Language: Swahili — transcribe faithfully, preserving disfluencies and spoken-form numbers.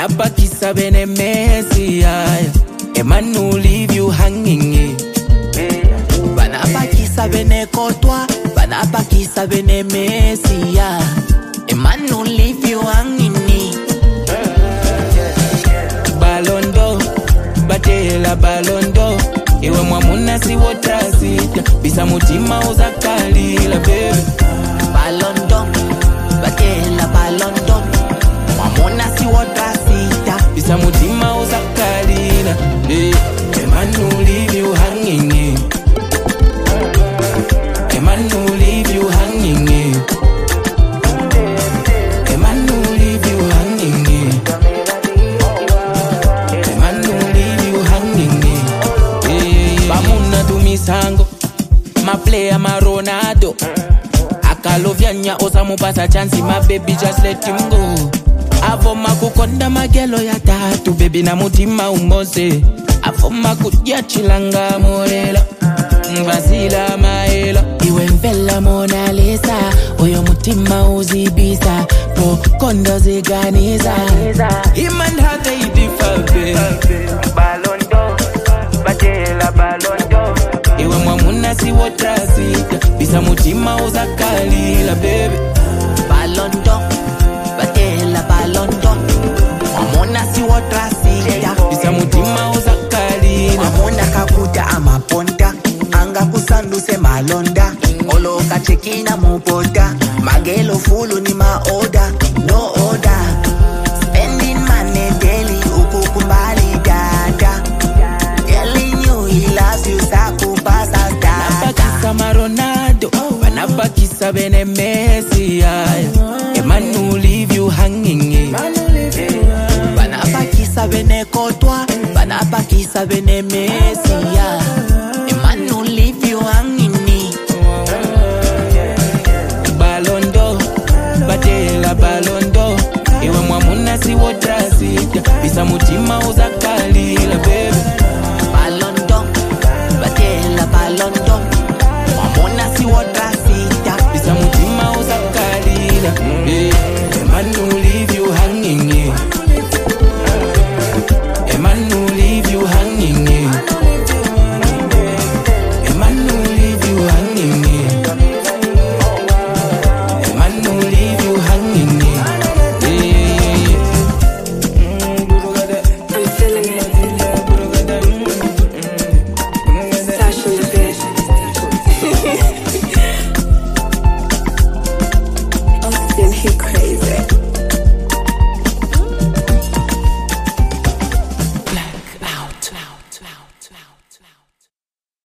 Banapakisa bene Messi, a man who leave you hanging. Banapakisa bene Kotwa, Banapakisa bene Messi, a man who leave you hanging. Balondo, Batela Balondo, Iwe mwamuna si wotazita, Bisa mutima uzakalila baby. Balondo, Batela Balondo, Mwamuna si wotazita, Bisa mutima uzakalila. Hey, a man who leave you hanging. A man who leave you hanging. A man who leave you hanging. A man who leave you hanging. Hey, Bamuna to misango, my player my Ronaldo. Akalovya osamu pasa chance, my baby just let him go. Avo makukonda magelo ya tatu, baby na mutima umose. Avo makudia chilanga morela, Vasila maela. Iwe mvela Mona Lisa, oyo mutima uzibisa, pro kondo ziganiza. Iman hata idifa baby. Balondo, Batela Balondo, Iwe mwamuna si wotazita, Bisa mutima uzakalila baby. Balondo, Batela Balondo, Mwamuna si wotazita, Bisa mutima uzakalila. Mwamuna kakuta amaponda, Anga kusanduse malonda, Olo kachekina mupota, Magelo fulu ni maoda, no order. Spending money daily, ukukumbali dada, telling you he loves you, sakupasa dada. Banapakisa ma Ronaldo, Banapakisa bene Messi, a man who leave you hanging. Banapakisa bene Kotwa, Banapakisa bene Messi.